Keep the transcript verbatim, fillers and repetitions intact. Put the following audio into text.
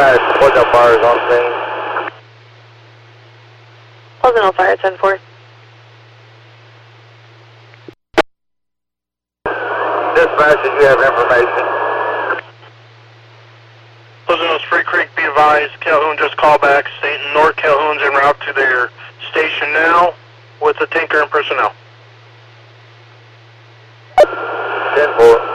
Dispatch, Pleasant Fire is on scene. Pleasant Fire, ten four. Dispatch, if you have information. Pleasant Free Creek, be advised, Calhoun just called back stating North Calhoun's en route to their station now with the tanker and personnel. ten four.